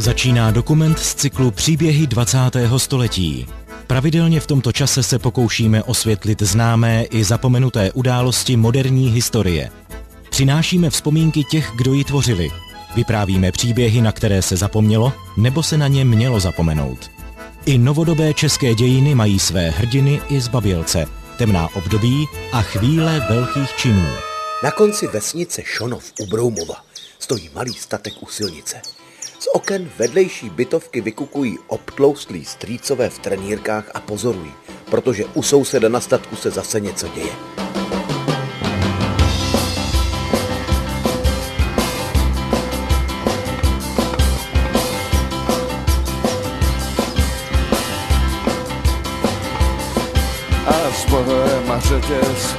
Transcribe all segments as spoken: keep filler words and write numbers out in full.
Začíná dokument z cyklu Příběhy dvacátého století. Pravidelně v tomto čase se pokoušíme osvětlit známé i zapomenuté události moderní historie. Přinášíme vzpomínky těch, kdo ji tvořili. Vyprávíme příběhy, na které se zapomnělo, nebo se na ně mělo zapomenout. I novodobé české dějiny mají své hrdiny i zbabělce, temná období a chvíle velkých činů. Na konci vesnice Šonov u Broumova stojí malý statek u silnice. Z oken vedlejší bytovky vykukují obtloustlí strýcové v trenýrkách a pozorují, protože u souseda na statku se zase něco děje. A s Bohem a řetěz.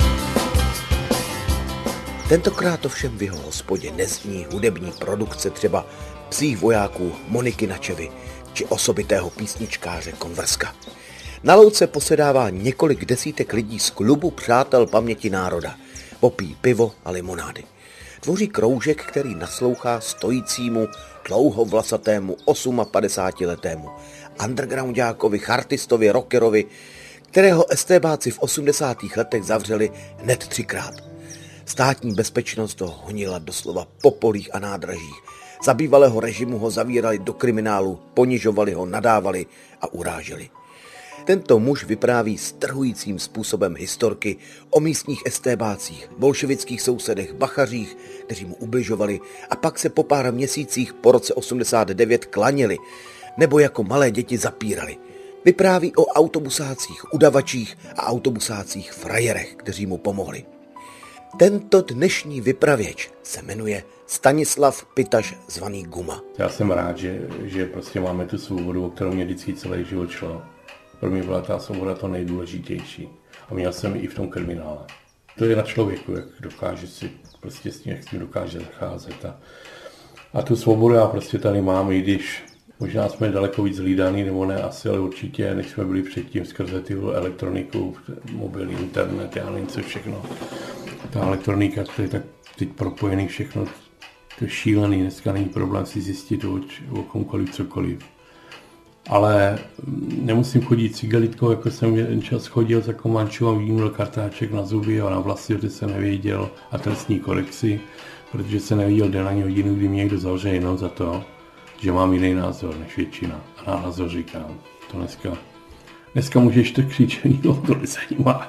Tentokrát ovšem v jeho hospodě nezní hudební produkce třeba Psích vojáků Moniky Načevy či osobitého písničkáře Konverska. Na louce posedává několik desítek lidí z klubu Přátel paměti národa. Popíjí pivo a limonády. Tvoří kroužek, který naslouchá stojícímu, dlouhovlasatému padesátiletému undergroundákovi, chartistovi, rockerovi, kterého estébáci v osmdesátých letech zavřeli hned třikrát. Státní bezpečnost ho honila doslova po polích a nádražích. Za bývalého režimu ho zavírali do kriminálu, ponižovali ho, nadávali a uráželi. Tento muž vypráví strhujícím způsobem historky o místních estébácích, bolševických sousedech, bachařích, kteří mu ubližovali a pak se po pár měsících po roce osmdesát devět klanili nebo jako malé děti zapírali. Vypráví o autobusácích, udavačích a autobusácích frajerech, kteří mu pomohli. Tento dnešní vypravěč se jmenuje Stanislav Pitaš, zvaný Guma. Já jsem rád, že, že prostě máme tu svobodu, o kterou mě vždycky celý život šlo. Pro mě byla ta svoboda to nejdůležitější. A měl jsem i v tom kriminále. To je na člověku, jak dokáže si prostě s tím, jak s tím dokáže zacházet. A, a tu svobodu já prostě tady mám, i když možná jsme daleko víc hlídaný, nebo ne asi, ale určitě, než jsme byli předtím skrze ty elektroniku, mobilní internet, já nevím co všechno. Ta elektronika, to je tak teď propojený všechno, to je šílený, dneska není problém si zjistit o, o komkoliv, cokoliv. Ale nemusím chodit cigelitkou, jako jsem jeden čas chodil za Komančů a vyjmul kartáček na zuby a na vlasy, že se nevěděl a trestní korekci, protože se nevěděl den ani hodinu, kdy mě někdo zavře jenom za to, že mám jiný názor než většina. A na názor říkám, to dneska, dneska můžeš to křičet, nikdo to nezajímá.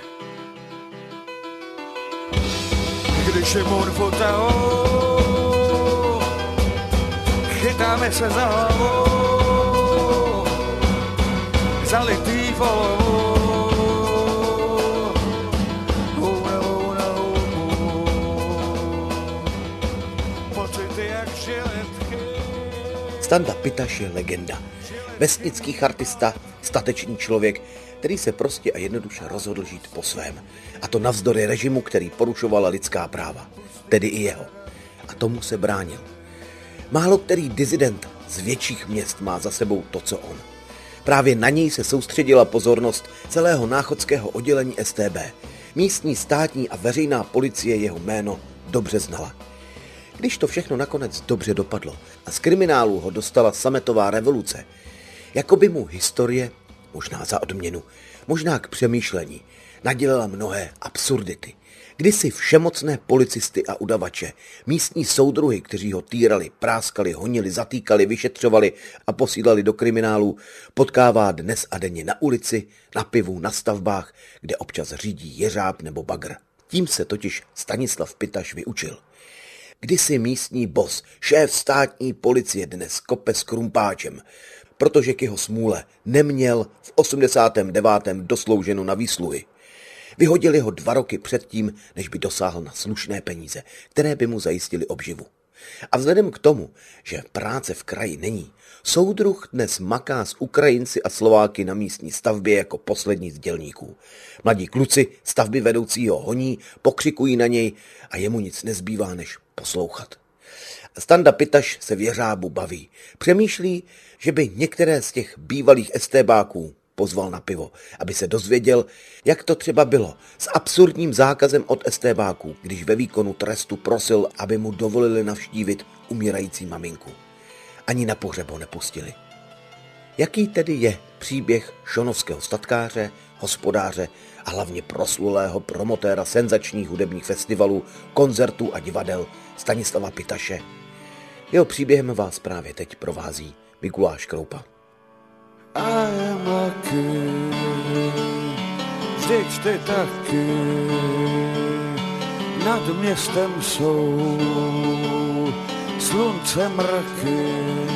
Když je můr foteo, chytáme se za hlavu, zalitý volovou, hůrou na hůbu, pocity jak žiletky. Standa Pitaš je legenda. Vesnický chartista, statečný člověk, který se prostě a jednoduše rozhodl žít po svém. A to navzdory režimu, který porušoval lidská práva. Tedy i jeho. A tomu se bránil. Málo který dizident z větších měst má za sebou to, co on. Právě na něj se soustředila pozornost celého náchodského oddělení S T B. Místní státní a veřejná policie jeho jméno dobře znala. Když to všechno nakonec dobře dopadlo a z kriminálu ho dostala sametová revoluce, jako by mu historie, možná za odměnu, možná k přemýšlení, nadělala mnohé absurdity. Kdysi všemocné policisty a udavače, místní soudruhy, kteří ho týrali, práskali, honili, zatýkali, vyšetřovali a posílali do kriminálu, potkává dnes a denně na ulici, na pivu, na stavbách, kde občas řídí jeřáb nebo bagr. Tím se totiž Stanislav Pitaš vyučil. Kdysi místní boss, šéf státní policie, dnes kope s krumpáčem, protože k jeho smůle neměl v osmdesátém devátém doslouženo na výsluhy. Vyhodili ho dva roky předtím, než by dosáhl na slušné peníze, které by mu zajistily obživu. A vzhledem k tomu, že práce v kraji není, soudruh dnes maká s Ukrajinci a Slováky na místní stavbě jako poslední z dělníků. Mladí kluci stavby vedoucího honí, pokřikují na něj a jemu nic nezbývá, než poslouchat. Standa Pitaš se v jeřábu baví. Přemýšlí, že by některé z těch bývalých estébáků pozval na pivo, aby se dozvěděl, jak to třeba bylo s absurdním zákazem od estébáků, když ve výkonu trestu prosil, aby mu dovolili navštívit umírající maminku. ani na pohřeb ho nepustili. Jaký tedy je příběh šonovského statkáře, hospodáře a hlavně proslulého promotéra senzačních hudebních festivalů, koncertů a divadel Stanislava Pitaše? Jeho příběhem vás právě teď provází Mikuláš Kroupa. A je mlaký, vždyť ty taky, nad městem jsou slunce mraky.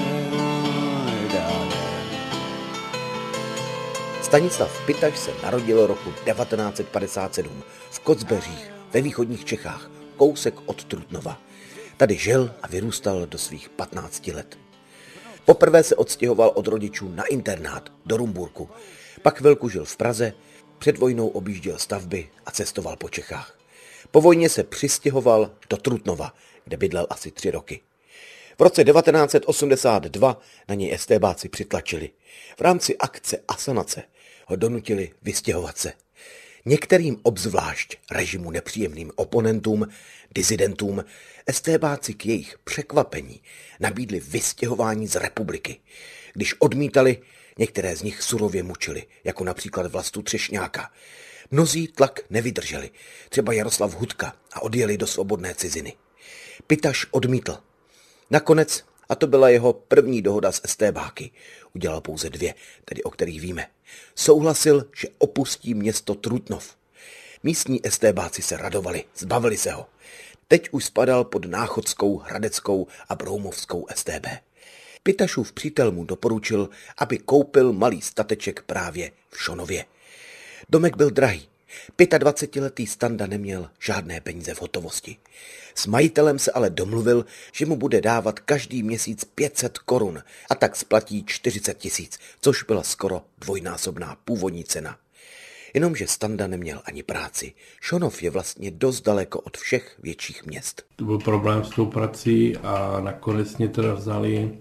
Stanislav Pitaš se narodil roku devatenáct set padesát sedm v Kocbeřích ve východních Čechách, kousek od Trutnova. Tady žil a vyrůstal do svých patnácti let. Poprvé se odstěhoval od rodičů na internát do Rumburku, pak chvilku žil v Praze, před vojnou objížděl stavby a cestoval po Čechách. Po vojně se přistěhoval do Trutnova, kde bydlel asi tři roky. V roce devatenáct set osmdesát dva na něj estébáci přitlačili. V rámci akce Asanace ho donutili vystěhovat se. Některým obzvlášť režimu nepříjemným oponentům, disidentům, estébáci k jejich překvapení nabídli vystěhování z republiky. Když odmítali, některé z nich surově mučili, jako například Vlastu Třešňáka. Mnozí tlak nevydrželi, třeba Jaroslav Hudka, a odjeli do svobodné ciziny. Pitaš odmítl. Nakonec, a to byla jeho první dohoda s estébáky, udělal pouze dvě, tedy o kterých víme. Souhlasil, že opustí město Trutnov. Místní estébáci se radovali, zbavili se ho. Teď už spadal pod Náchodskou, Hradeckou a Broumovskou es té bé. Pitašův přítel mu doporučil, aby koupil malý stateček právě v Šonově. Domek byl drahý. dvacetiletý Standa neměl žádné peníze v hotovosti. S majitelem se ale domluvil, že mu bude dávat každý měsíc pět set korun a tak splatí čtyřicet tisíc, což byla skoro dvojnásobná původní cena. Jenomže Standa neměl ani práci. Šonov je vlastně dost daleko od všech větších měst. To byl problém s tou prací a nakonec mě teda vzali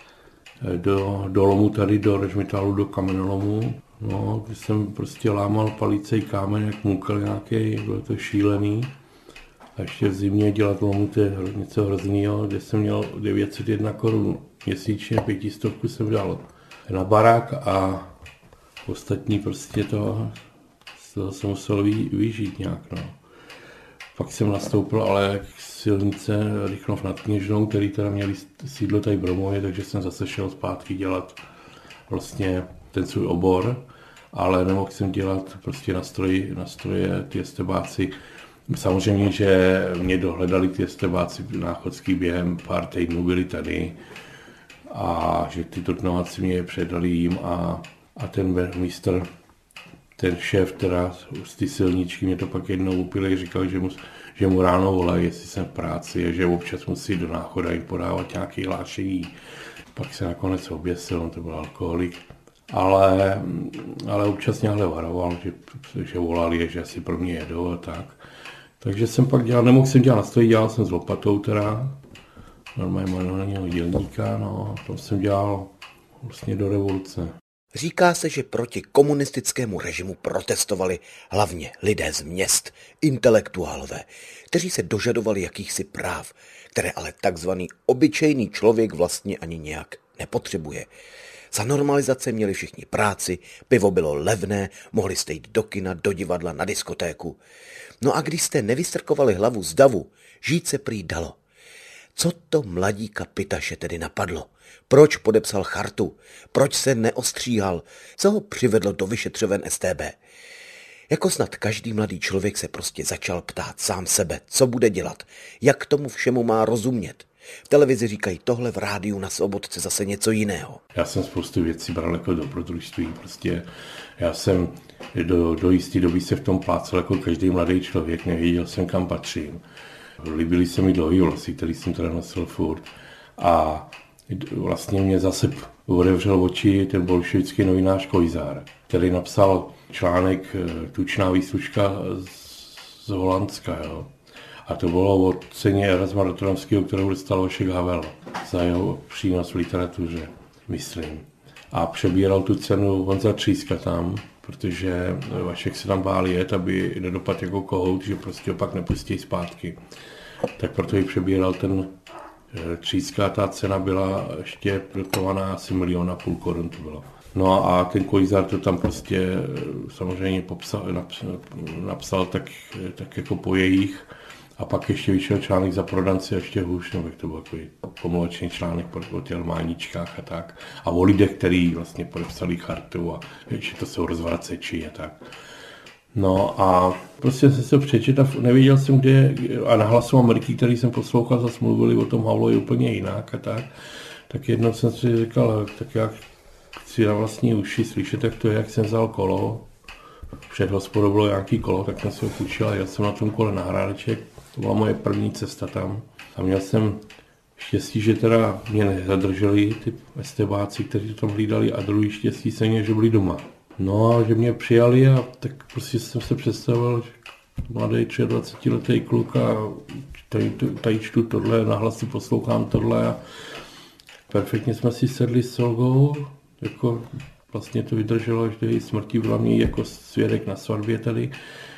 do, do lomu tady, do Rejmitalu, do kamenolomu. No, když jsem prostě lámal palicej kámen, jak můkal nějaký, bylo to šílený. A ještě v zimě dělat lomu, to je něco hroznýho, kde jsem měl devět set jedna korun měsíčně, pětistovku jsem dal na barák a ostatní prostě to, to jsem musel vy, vyžít nějak. No. Pak jsem nastoupil ale k silnice Rychnov nad Kněžnou, který teda měli sídlo tady v Bromově, takže jsem zase šel zpátky dělat vlastně ten svůj obor, ale nemohl jsem dělat prostě na stroji, na stroje ty estébáci. Samozřejmě, že mě dohledali ty estébáci náchodský během pár týdnů, byli tady a že ty Trutnováci mě předali jim a, a ten mistr, ten šéf teda z ty silničky mě to pak jednou upili, říkal, že mu, že mu ráno volají, jestli jsem v práci a že občas musí do Náchoda jim podávat nějaké hlášení. Pak se nakonec oběsil, on to byl alkoholik. Ale, ale občas nějak varoval, že, že volali, že asi pro mě jedou a tak. Takže jsem pak dělal, nemohl jsem dělat na stroji, dělal jsem s lopatou teda, normálně manuálního dělníka, no, to jsem dělal vlastně do revoluce. Říká se, že proti komunistickému režimu protestovali hlavně lidé z měst, intelektuálové, kteří se dožadovali jakýchsi práv, které ale takzvaný obyčejný člověk vlastně ani nějak nepotřebuje. Za normalizace měli všichni práci, pivo bylo levné, mohli jste jít do kina, do divadla, na diskotéku. No a když jste nevystrkovali hlavu z davu, žít se prý dalo. Co to mladíka Pitaše tedy napadlo? Proč podepsal chartu? Proč se neostříhal? Co ho přivedlo do vyšetřoven es té bé? Jako snad každý mladý člověk se prostě začal ptát sám sebe, co bude dělat, jak tomu všemu má rozumět. V televizi říkají tohle, v rádiu na Svobodce zase něco jiného. Já jsem spoustu věcí bral jako dobrodružství. Prostě já jsem do, do jisté doby se v tom plácal jako každý mladý člověk, nevěděl jsem, kam patřím. Líbily se mi dlouhý vlasy, který jsem teda nosil furt. A vlastně mě zase otevřel oči ten bolševický novinář Kojzár, který napsal článek Tučná výslužka z Holandska. Jo. A to bylo o ceně Erasma Rotterdamského, kterou dostal Vašek Havel za jeho přínos v literatuře, myslím. A přebíral tu cenu Honza Tříska tam, protože Vašek se tam bál jet, aby nedopadl jako kohout, že prostě opak nepustí zpátky. Tak proto ji přebíral ten Tříská ta cena byla ještě dotovaná asi milion a půl korun to bylo. No a ten Koizar to tam prostě samozřejmě popsal, napsal, napsal tak, tak jako po jejich. A pak ještě vyšel článek za Prodance a ještě hůř, no, to byl takový pomloučený článek o těch máničkách a tak. A o lidech, který vlastně podepsali chartu a že to jsou rozvraceči a tak. No a prostě jsem se přečet a nevěděl jsem, kde, a na Hlasu Ameriky, který jsem poslouchal, zase mluvili o tom Havlovi úplně jinak a tak. Tak jednou jsem si říkal, tak jak chci na vlastní uši slyšet, jak to je, jak jsem vzal kolo. Před hospodou bylo nějaký kolo, tak jsem si ho půjčil a jel jsem na tom kole na Hrádeček. To byla moje první cesta tam. A měl jsem štěstí, že teda mě nezadrželi ty estebáci, kteří to tam hlídali, a druhý štěstí se mě, že byli doma. No a že mě přijali a tak prostě jsem se představil, že mladý dvacetiletý kluk a tady, tady čtu tohle, na Hlasu poslouchám tohle a perfektně jsme si sedli s Olgou, jako vlastně to vydrželo až do její smrti, byla mě jako svědek na svatbě tady.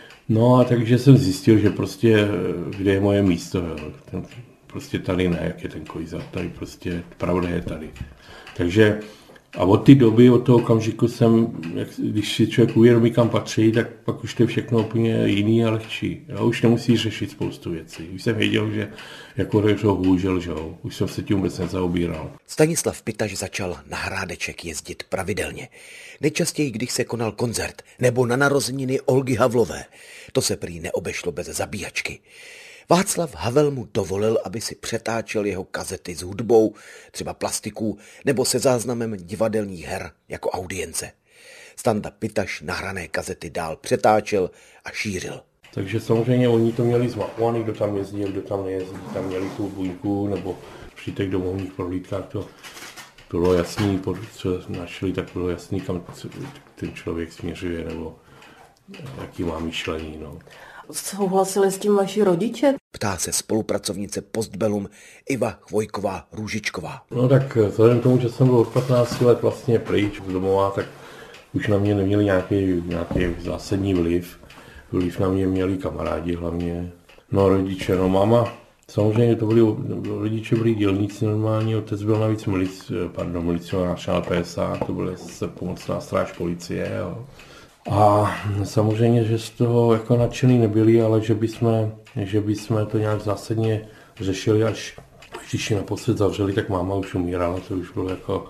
No a takže jsem zjistil, že prostě, kde je moje místo, jo. Ten, prostě tady ne, jak je ten Koizar, tady prostě pravda je tady. Takže a od té doby, od toho okamžiku jsem, jak, když si člověk uvědomí, kam patří, tak pak už to je všechno úplně jiný a lehčí. Já už nemusí řešit spoustu věcí. Už jsem věděl, že jako to hůř lžou. Už jsem se tím vůbec nezaobíral. Stanislav Pitaš začal na Hrádeček jezdit pravidelně. Nejčastěji, když se konal koncert nebo na narozeniny Olgy Havlové. To se prý neobešlo bez zabíjačky. Václav Havel mu dovolil, aby si přetáčel jeho kazety s hudbou, třeba plastiků, nebo se záznamem divadelních her jako audience. Standa Pitaš nahrané kazety dál přetáčel a šířil. Takže samozřejmě oni to měli zmapovaný, kdo tam jezdí, kdo tam nejezdí, tam měli tu buňku, nebo při těch domovních prohlídkách to, to bylo jasný, co našli, tak bylo jasný, kam ten člověk směřuje, nebo jaký má myšlení. No. Souhlasili s tím vaši rodiče? Ptá se spolupracovnice Postbellum Iva Chvojková-Růžičková. No tak vzhledem k tomu, že jsem byl od patnácti let vlastně pryč z domova, tak už na mě neměli nějaký, nějaký zásadní vliv. Vliv na mě měli kamarádi hlavně. No rodiče, no máma, samozřejmě to byli, rodiče byli dělníci normální, otec byl navíc milic, pardon, milicionář na P S A, to byla se pomocná stráž policie. Jo. A samozřejmě, že z toho jako nadšený nebyli, ale že bychom, že bychom to nějak zásadně řešili, až když ji naposled zavřeli, tak máma už umírala, to už bylo jako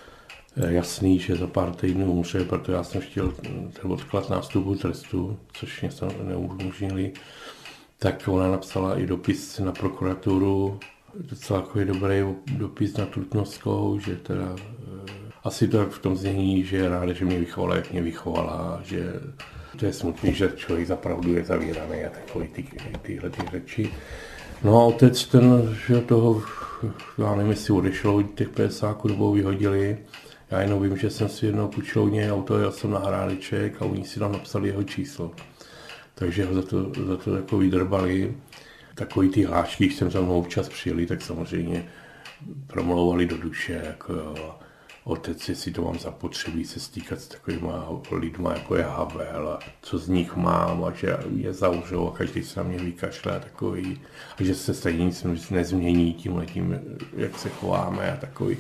jasný, že za pár týdnů umře, protože já jsem chtěl ten odklad nástupu trestu, což mě se neumožnili. Tak ona napsala i dopis na prokuraturu, docela takový dobrý dopis na Trutnovskou, že teda asi to v tom znění, že je ráda, že mě vychovala, jak mě vychovala, že to je smutný, že člověk zapravdu je zavíraný a takové ty, tyhle ty řeči. No a otec ten, že toho, já nevím, jestli odešlo, těch PSáků dobou vyhodili. Já jenom vím, že jsem si jednou půjčil u něj auto, jel jsem na Hrádeček a oni si tam napsali jeho číslo. Takže ho za to, za to jako vydrbali. Takový ty hlášky, když jsem za mnou občas přijeli, tak samozřejmě promlouvali do duše, jako jo. Otec, jestli to mám zapotřebí se stýkat s takovýma lidma, jako je Havel, a co z nich mám, a že je zavřou a každý se na mě vykašle a takový, a že se stejně nic nezmění tímhletím, jak se chováme a takový.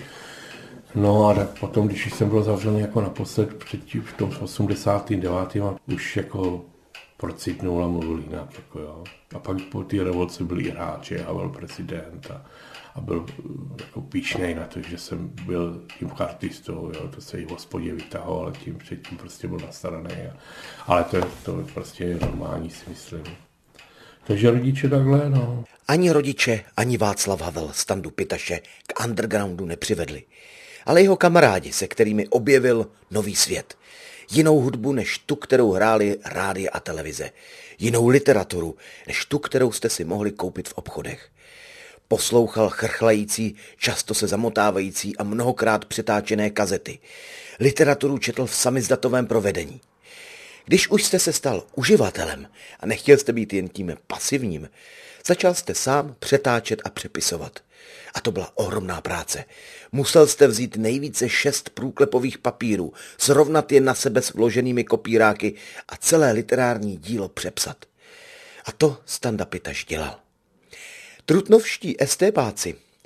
No a tak potom, když jsem byl zavřený jako naposled předtím v tom osmdesátém devátém už jako procitnul a mluvil jinak, jako jo. A pak po té revoluci byl i hráč, a byl prezident a, a byl jako píšnej na to, že jsem byl tím chartistou, jo. To se i v hospodě vytahoval, ale tím předtím prostě byl nastaraný. A, ale to, to prostě je normální, si myslím. Takže rodiče takhle, no. Ani rodiče, ani Václav Havel Standu Pitaše k undergroundu nepřivedli. Ale jeho kamarádi, se kterými objevil nový svět. Jinou hudbu než tu, kterou hráli rádia a televize. Jinou literaturu než tu, kterou jste si mohli koupit v obchodech. Poslouchal chrchlající, často se zamotávající a mnohokrát přetáčené kazety. Literaturu četl v samizdatovém provedení. Když už jste se stal uživatelem a nechtěl jste být jen tím pasivním, začal jste sám přetáčet a přepisovat. A to byla ohromná práce. Musel jste vzít nejvíce šest průklepových papírů, srovnat je na sebe s vloženými kopíráky a celé literární dílo přepsat. A to Standa Pitaš dělal. Trutnovští estébáci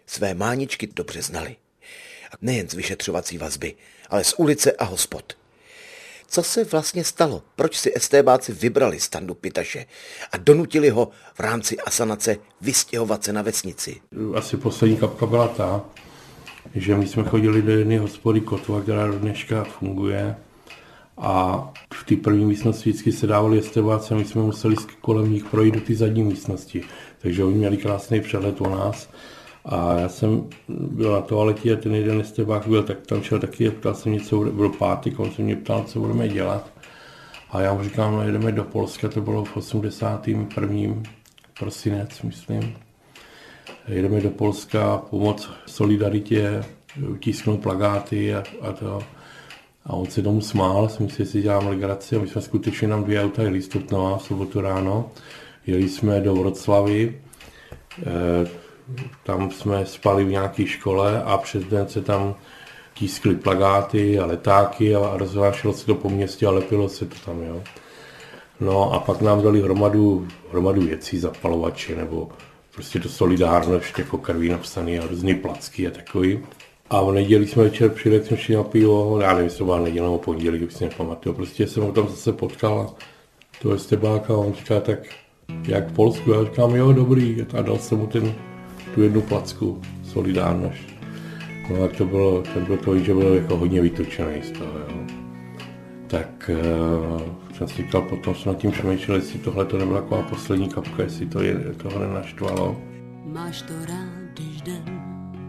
Své máničky dobře znali. A nejen z vyšetřovací vazby, ale z ulice a hospod. Co se vlastně stalo? Proč si estébáci vybrali Standu Pitaše a donutili ho v rámci asanace vystěhovat se na vesnici? Asi poslední kapka byla ta, že my jsme chodili do jedné hospody Kotva, která do dneška funguje, a v té první místnosti vždycky se dávali estébáci a my jsme museli kolem nich projít do té zadní místnosti. Takže oni měli krásný přehled o nás. A já jsem byl na toaletě a ten jeden estébák byl, tak tam šel taky a ptal se mě, co byl pátek, on se mě ptal, co budeme dělat. A já mu říkám, no jedeme do Polska, to bylo v osmdesátém prvním prosinec, myslím. Jedeme do Polska pomoct Solidaritě, tisknout plakáty a, a to. A on se tomu smál, jsem si, si dělám legraci a my jsme skutečně nám dvě auta jeli z Trutnova v sobotu ráno. Jeli jsme do Vroclavy, e, tam jsme spali v nějaké škole a přes den se tam tiskly plakáty a letáky a rozvášelo se to po městě a lepilo se to tam, jo. No a pak nám dali hromadu, hromadu věcí, zapalovače nebo prostě to solidárnost, jako krví napsaný a různý placky a takový. A v neděli jsme večer přijeli, jsme šli na pivo, já nevím, jestli to byla neděle nebo pondělí, když si nepamatuju. Prostě jsem ho tam zase potkal toho estébáka a on říká, tak jak v Polsku? Já říkám, jo, dobrý. A dal jsem mu ten, tu jednu placku, solidárnost. No a to bylo, to bylo to, že byl jako hodně vytočený z toho, jo. Tak uh, jsem si říkal, potom jsem nad tím přemýšlel, jestli tohle to nebyla taková poslední kapka, jestli to je, toho nenaštvalo. Máš to rád, když den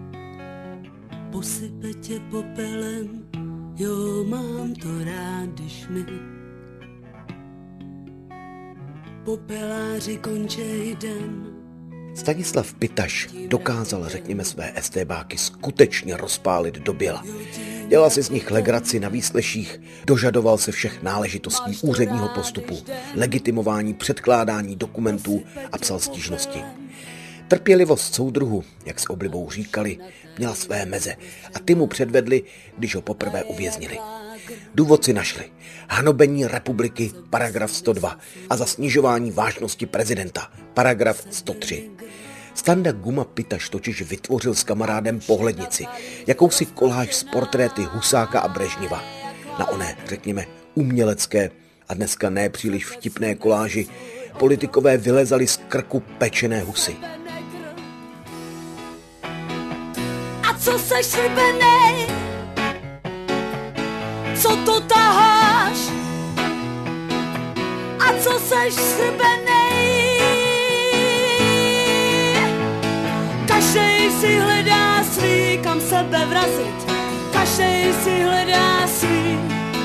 posype tě popelem, jo, mám to rád, když mi popeláři končej den. Stanislav Pitaš dokázal, řekněme, své estébáky skutečně rozpálit do běla. Dělal si z nich legraci na výsleších, dožadoval se všech náležitostí úředního postupu, legitimování předkládání dokumentů a psal stížnosti. Trpělivost soudruhu, jak s oblibou říkali, měla své meze a ty mu předvedli, když ho poprvé uvěznili. Důvod si našli. Hanobení republiky, paragraf sto dva a za snižování vážnosti prezidenta, paragraf sto tři. Standa Guma Pitaš totiž vytvořil s kamarádem pohlednici, jakousi koláž z portréty Husáka a Brežněva. Na oné, řekněme, umělecké a dneska ne příliš vtipné koláži politikové vylezali z krku pečené husy. A co seš slibenej? Co to taháš? A co seš slibenej? Každej si hledá svý, kam sebe vrazit. Každej si hledá svý.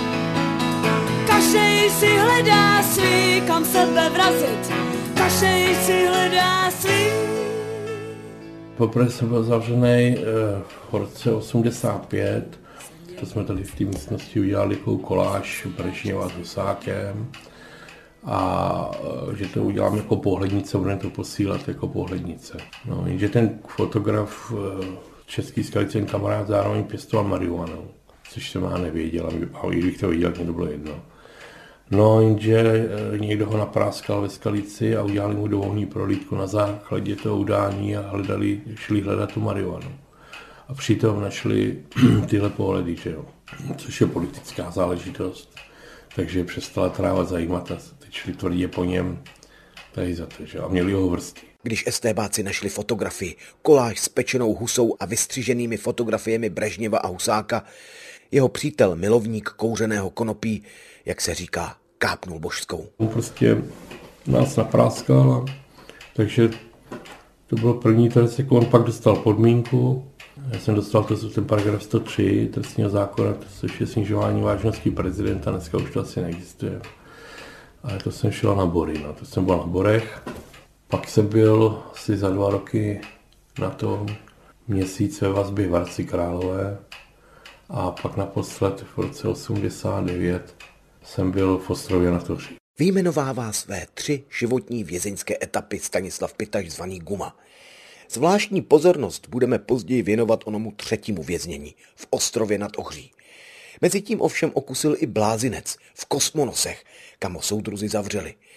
Každej si hledá svý, kam sebe vrazit. Každej si hledá svý. Poprvé jsem byl zavřený v roce osmdesát pět. To jsme tady v té místnosti udělali takovou koláž Brežněva s Husákem. A že to uděláme jako pohlednice, budeme to posílat jako pohlednice. No, jenže ten fotograf Český Skalice, ten kamarád zároveň pěstoval marihuanu, což jsem já nevěděl, a i kdybych to viděl, mě to bylo jedno. No, jenže někdo ho napráskal ve Skalici a udělali mu domovní prohlídku na základě toho udání a hledali, šli hledat tu marihuanu. A přitom našli tyhle pohledy, že jo, což je politická záležitost. Takže přestala tráva zajímat a teď šli tvrdě po něm tady za to, že a měli ho vrsty. Když estébáci našli fotografii, koláž s pečenou husou a vystřiženými fotografiemi Brežněva a Husáka, jeho přítel, milovník kouřeného konopí, jak se říká, kápnul božskou. On prostě nás napráskal, a, takže to bylo první trest, jako on pak dostal podmínku. Já jsem dostal to, ten paragraf sto tři trestního zákona, což je snižování vážnosti prezidenta, dneska už to asi neexistuje. Ale to jsem šel na bory, no. To jsem byl na borech. Pak jsem byl asi za dva roky na tom měsíc ve vazbě v Hradci Králové a pak naposled v roce osmdesát devět jsem byl v Ostrově nad Ohří. Vyjmenovává své tři životní vězeňské etapy Stanislav Pitaš zvaný Guma. Zvláštní pozornost budeme později věnovat onomu třetímu věznění v Ostrově nad Ohří. Mezitím ovšem okusil i blázinec v Kosmonosech, kam ho soudruzi zavřeli.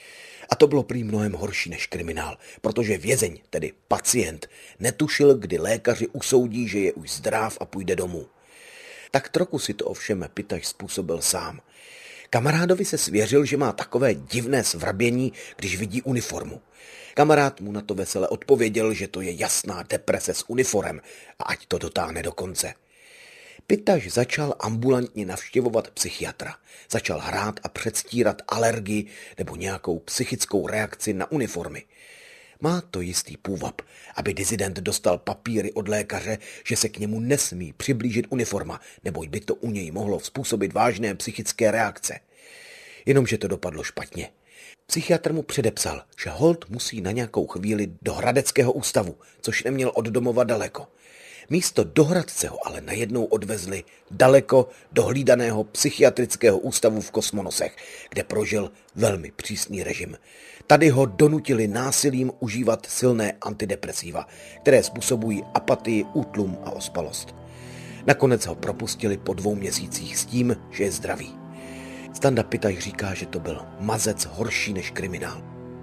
A to bylo prý mnohem horší než kriminál, protože vězeň, tedy pacient, netušil, kdy lékaři usoudí, že je už zdrav a půjde domů. Tak trochu si to ovšem Pitaš způsobil sám. Kamarádovi se svěřil, že má takové divné svrabění, když vidí uniformu. Kamarád mu na to vesele odpověděl, že to je jasná deprese s uniformem a ať to dotáhne do konce. Pitaš začal ambulantně navštěvovat psychiatra. Začal hrát a předstírat alergii nebo nějakou psychickou reakci na uniformy. Má to jistý půvab, aby dizident dostal papíry od lékaře, že se k němu nesmí přiblížit uniforma, neboť by to u něj mohlo způsobit vážné psychické reakce. Jenomže to dopadlo špatně. Psychiatr mu předepsal, že holt musí na nějakou chvíli do Hradeckého ústavu, což neměl od domova daleko. Místo do Hradce ho ale najednou odvezli daleko do hlídaného psychiatrického ústavu v Kosmonosech, kde prožil velmi přísný režim. Tady ho donutili násilím užívat silné antidepresiva, které způsobují apatii, útlum a ospalost. Nakonec ho propustili po dvou měsících s tím, že je zdravý. Standa Pitaš říká, že to byl mazec horší než kriminál.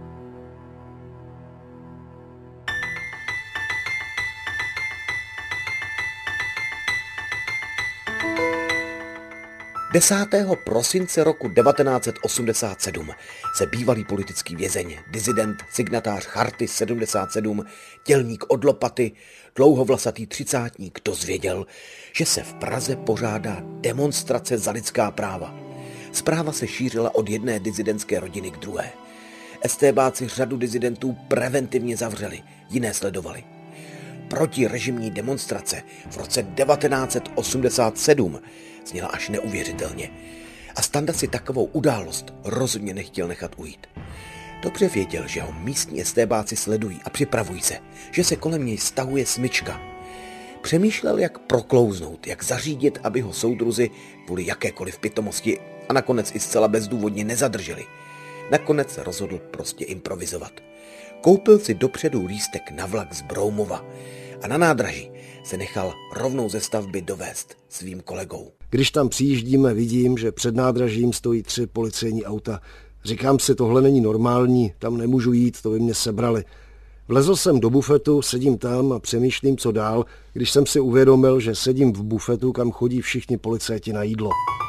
desátého prosince roku devatenáct set osmdesát sedm se bývalý politický vězeň, dizident, signatář Charty sedmdesát sedm, dělník od lopaty, dlouhovlasatý třicátník dozvěděl, že se v Praze pořádá demonstrace za lidská práva. Zpráva se šířila od jedné dizidentské rodiny k druhé. Estébáci řadu dizidentů preventivně zavřeli, jiné sledovali. Protirežimní demonstrace v roce devatenáct set osmdesát sedm zněla až neuvěřitelně. A Standa si takovou událost rozhodně nechtěl nechat ujít. Dobře věděl, že ho místní estébáci sledují a připravují se, že se kolem něj stahuje smyčka. Přemýšlel, jak proklouznout, jak zařídit, aby ho soudruzi kvůli jakékoliv pitomosti a nakonec i zcela bezdůvodně nezadrželi. Nakonec se rozhodl prostě improvizovat. Koupil si dopředu lístek na vlak z Broumova a na nádraží se nechal rovnou ze stavby dovést svým kolegou. Když tam přijíždíme, vidím, že před nádražím stojí tři policejní auta. Říkám si, tohle není normální, tam nemůžu jít, to by mě sebrali. Vlezl jsem do bufetu, sedím tam a přemýšlím, co dál, když jsem si uvědomil, že sedím v bufetu, kam chodí všichni policajti na jídlo.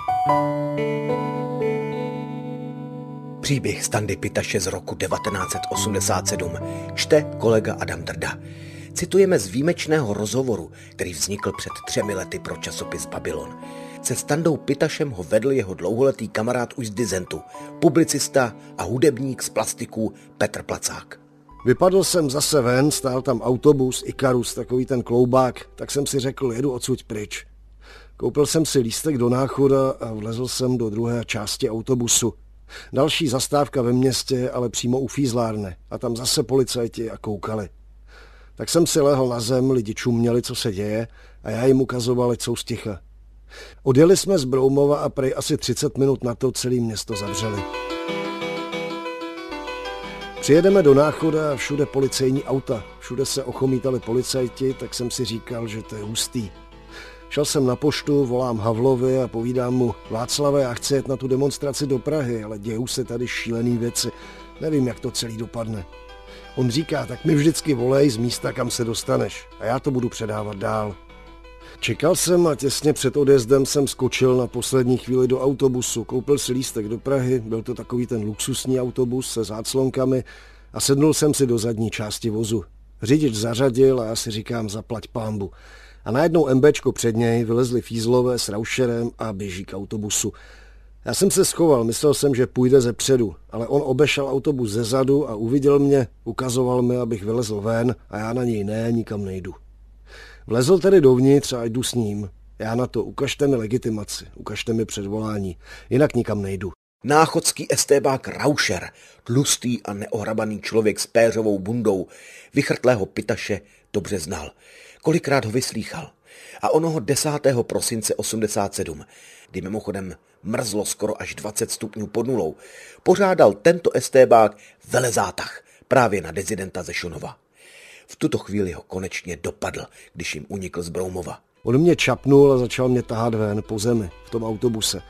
Příběh Standy Pitaše z roku devatenáct set osmdesát sedm čte kolega Adam Drda. Citujeme z výjimečného rozhovoru, který vznikl před třemi lety pro časopis Babylon. Se Standou Pitašem ho vedl jeho dlouholetý kamarád už z dizentu, publicista a hudebník z plastiků Petr Placák. Vypadl jsem zase ven, stál tam autobus, Ikarus, takový ten kloubák, tak jsem si řekl, jedu odsud pryč. Koupil jsem si lístek do Náchoda a vlezl jsem do druhé části autobusu. Další zastávka ve městě, ale přímo u Fízlárny, a tam zase policajti a koukali. Tak jsem si lehl na zem, lidi čuměli, co se děje, a já jim ukazoval, ať jsou sticha. Odjeli jsme z Broumova a prej asi třicet minut na to celé město zavřeli. Přijedeme do Náchoda a všude policejní auta. Všude se ochomítali policajti, tak jsem si říkal, že to je hustý. Šel jsem na poštu, volám Havlovi a povídám mu: Václave, já chci jet na tu demonstraci do Prahy, ale dějou se tady šílený věci. Nevím, jak to celý dopadne. On říká: tak mi vždycky volej z místa, kam se dostaneš, a já to budu předávat dál. Čekal jsem a těsně před odjezdem jsem skočil na poslední chvíli do autobusu. Koupil si lístek do Prahy, byl to takový ten luxusní autobus se záclonkami, a sednul jsem si do zadní části vozu. Řidič zařadil a já si říkám: zaplať pánbu. A najednou MBčko před něj, vylezli fízlové s raušerem a běží k autobusu. Já jsem se schoval, myslel jsem, že půjde ze předu, ale on obešel autobus ze zadu a uviděl mě, ukazoval mi, abych vylezl ven, a já na něj ne, nikam nejdu. Vlezl tedy dovnitř a jdu s ním. Já na to: ukažte mi legitimaci, ukažte mi předvolání, jinak nikam nejdu. Náchodský estébák Rauscher, tlustý a neohrabaný člověk s péřovou bundou, vychrtlého Pitaše dobře znal. Kolikrát ho vyslýchal. A onoho desátého prosince osmdesát sedm, kdy mimochodem mrzlo skoro až dvacet stupňů pod nulou, pořádal tento estébák velezátah právě na dizidenta ze Šunova. V tuto chvíli ho konečně dopadl, když jim unikl z Broumova. On mě čapnul a začal mě tahat ven po zemi v tom autobuse.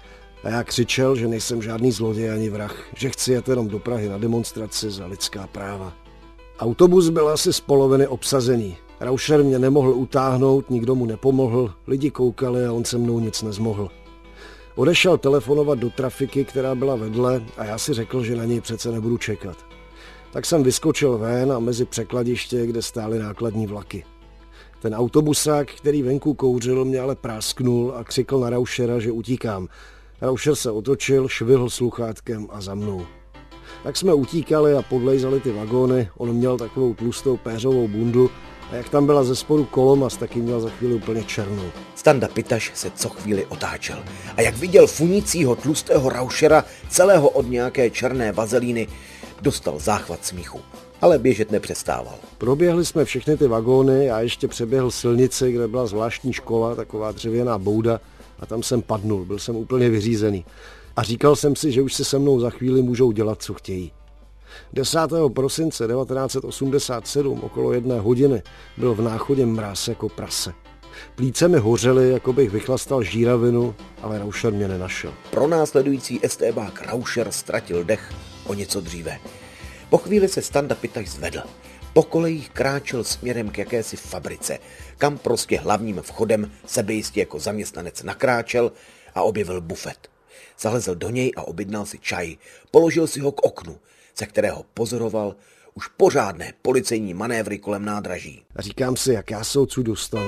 A já křičel, že nejsem žádný zloděj ani vrah, že chci jet jenom do Prahy na demonstraci za lidská práva. Autobus byl asi z poloviny obsazený. Rauscher mě nemohl utáhnout, nikdo mu nepomohl, lidi koukali a on se mnou nic nezmohl. Odešel telefonovat do trafiky, která byla vedle, a já si řekl, že na něj přece nebudu čekat. Tak jsem vyskočil ven a mezi překladiště, kde stály nákladní vlaky. Ten autobusák, který venku kouřil, mě ale prásknul a křikl na Rauschera, že utíkám. Rauscher se otočil, švihl sluchátkem a za mnou. Tak jsme utíkali a podlejzali ty vagóny, on měl takovou tlustou péřovou bundu a jak tam byla ze spodu kolomas, tak ji měl za chvíli úplně černou. Standa Pitaš se co chvíli otáčel a jak viděl funícího tlustého Rauschera, celého od nějaké černé vazelíny, dostal záchvat smíchu, ale běžet nepřestával. Proběhli jsme všechny ty vagóny a ještě přeběhl silnici, kde byla zvláštní škola, taková dřevěná bouda, a tam jsem padnul, byl jsem úplně vyřízený. A říkal jsem si, že už si se mnou za chvíli můžou dělat, co chtějí. desátého prosince devatenáct set osmdesát sedm okolo jedné hodiny byl v Náchodě mráz jako prase. Plíce mi hořely, jako bych vychlastal žíravinu, ale Rauscher mě nenašel. Pronásledující estébák Rauscher ztratil dech o něco dříve. Po chvíli se Standa Pitaš zvedl. Po kolejích kráčel směrem k jakési fabrice, kam prostě hlavním vchodem sebejistě jako zaměstnanec nakráčel a objevil bufet. Zalezl do něj a objednal si čaj, položil si ho k oknu, ze kterého pozoroval už pořádné policejní manévry kolem nádraží. A říkám si, jak já se odsud dostanu.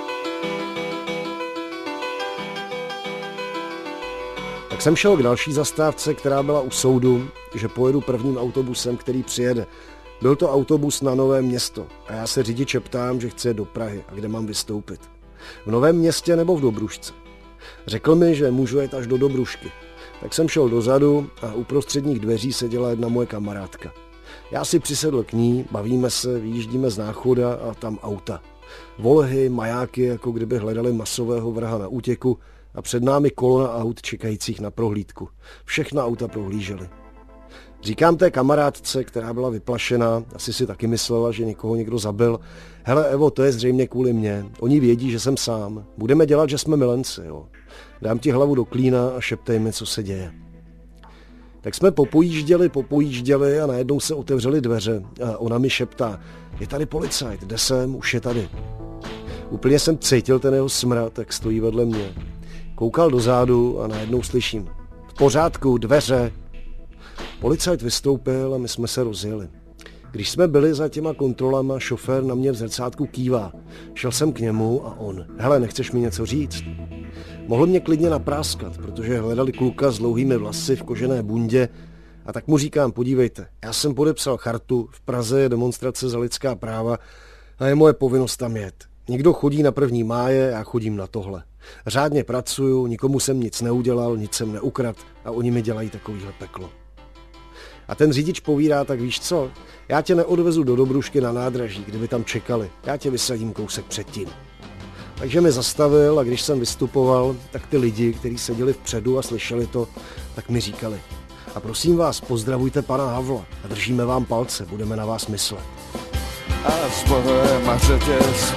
Tak jsem šel k další zastávce, která byla u soudu, že pojedu prvním autobusem, který přijede. Byl to autobus na Nové Město a já se řidiče ptám, že chci jet do Prahy a kde mám vystoupit. V Novém Městě nebo v Dobrušce. Řekl mi, že můžu jet až do Dobrušky. Tak jsem šel dozadu a u prostředních dveří seděla jedna moje kamarádka. Já si přisedl k ní, bavíme se, vyjíždíme z Náchoda a tam auta. Volehy, majáky, jako kdyby hledali masového vraha na útěku a před námi kolona aut čekajících na prohlídku. Všechna auta prohlížely. Říkám té kamarádce, která byla vyplašená, asi si taky myslela, že někoho někdo zabil. Hele Evo, to je zřejmě kvůli mně. Oni vědí, že jsem sám. Budeme dělat, že jsme milenci, jo. Dám ti hlavu do klína a šeptej mi, co se děje. Tak jsme popojížděli, popojížděli a najednou se otevřely dveře. A ona mi šeptá, je tady policajt, jde sem, už je tady. Úplně jsem cítil ten jeho smrad, jak stojí vedle mě. Koukal dozadu a najednou slyším, v pořádku, dveře. Policajt vystoupil a my jsme se rozjeli. Když jsme byli za těma kontrolama, šofér na mě v zrcátku kývá. Šel jsem k němu a on, hele, nechceš mi něco říct? Mohl mě klidně napráskat, protože hledali kluka s dlouhými vlasy v kožené bundě a tak mu říkám, podívejte, já jsem podepsal chartu, v Praze je demonstrace za lidská práva a je moje povinnost tam jet. Někdo chodí na první máje, já chodím na tohle. Řádně pracuju, nikomu jsem nic neudělal, nic jsem neukradl a oni mi dělají takovýhle peklo. A ten řidič povídá, tak víš co, já tě neodvezu do Dobrušky na nádraží, kdyby tam čekali, já tě vysadím kousek předtím. Takže mi zastavil a když jsem vystupoval, tak ty lidi, kteří seděli vpředu a slyšeli to, tak mi říkali, a prosím vás, pozdravujte pana Havla a držíme vám palce, budeme na vás myslet. A s Bohem a řetěz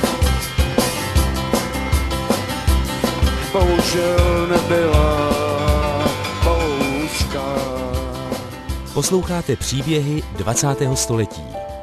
bohužel nebyla pouška. Posloucháte příběhy dvacátého století.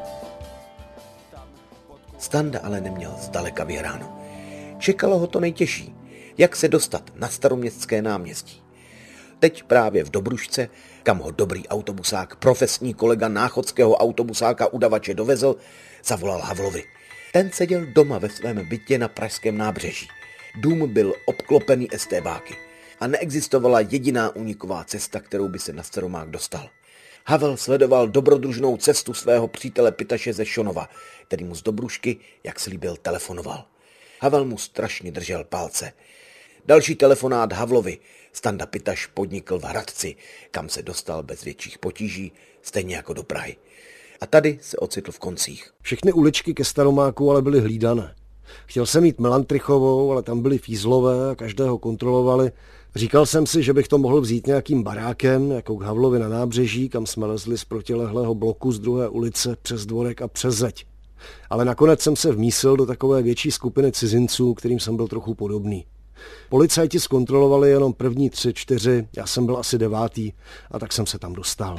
Standa ale neměl zdaleka vyhráno. Čekalo ho to nejtěžší, jak se dostat na Staroměstské náměstí. Teď právě v Dobrušce, kam ho dobrý autobusák, profesní kolega náchodského autobusáka udavače dovezl, zavolal Havlovi. Ten seděl doma ve svém bytě na pražském nábřeží. Dům byl obklopený estébáky a neexistovala jediná úniková cesta, kterou by se na Staromák dostal. Havel sledoval dobrodružnou cestu svého přítele Pitaše ze Šonova, který mu z Dobrušky, jak slíbil, telefonoval. Havel mu strašně držel palce. Další telefonát Havlovi Standa Pitaš podnikl v Hradci, kam se dostal bez větších potíží, stejně jako do Prahy. A tady se ocitl v koncích. Všechny uličky ke Staromáku ale byly hlídané. Chtěl jsem jít Melantrichovou, ale tam byli fízlové a každého kontrolovali. Říkal jsem si, že bych to mohl vzít nějakým barákem, jako k Havlovi na nábřeží, kam jsme lezli z protilehlého bloku z druhé ulice přes dvorek a přes zeď. Ale nakonec jsem se vmísil do takové větší skupiny cizinců, kterým jsem byl trochu podobný. Policajti zkontrolovali jenom první tři, čtyři, já jsem byl asi devátý a tak jsem se tam dostal.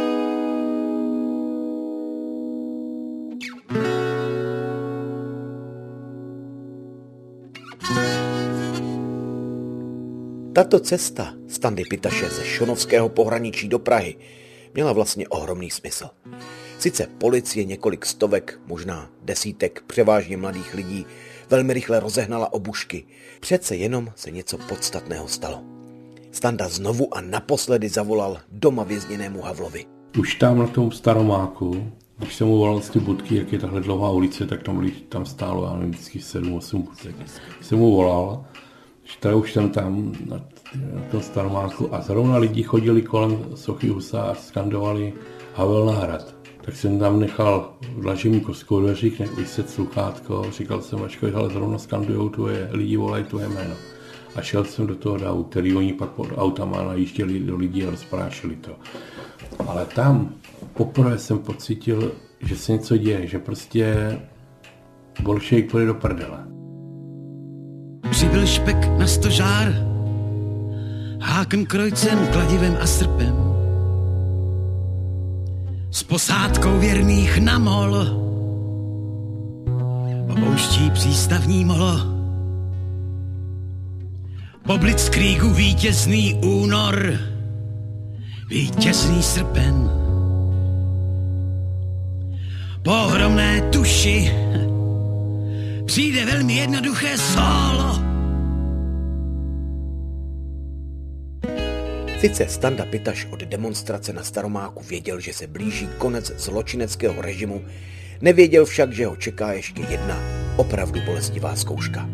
Tato cesta Standy Pitaše ze šonovského pohraničí do Prahy měla vlastně ohromný smysl. Sice policie několik stovek, možná desítek převážně mladých lidí velmi rychle rozehnala obušky, přece jenom se něco podstatného stalo. Standa znovu a naposledy zavolal doma vězněnému Havlovi. Už tam na tom Staromáku, když jsem mu volal z ty budky, jak je tahle dlouhá ulice, tak tam, tam stálo, já nevím, vždycky sedm, osm budek. Jsem mu volal, že už jsem tam na, na tom Staromáku a zrovna lidi chodili kolem sochy Husa a skandovali Havel na hrad. Tak jsem tam nechal dlažení kostkou dveřích, vyset sluchátko, říkal jsem Ačkovi, ale zrovna skandujou tvoje, lidi volají tvoje jméno. A šel jsem do toho davu, který oni pak pod autama najížděli do lidí a rozprášili to. Ale tam poprvé jsem pocítil, že se něco děje, že prostě bolševik půjde do prdele. Přibyl špek na stožár, hákem, krojcem, kladivem a srpem. S posádkou věrných na mol, opouští přístavní molo. Po blitzkriegu vítězný únor, vítězný srpen. Po ohromné tuši přijde velmi jednoduché solo. Sice Standa Pitaš od demonstrace na Staromáku věděl, že se blíží konec zločineckého režimu, nevěděl však, že ho čeká ještě jedna opravdu bolestivá zkouška.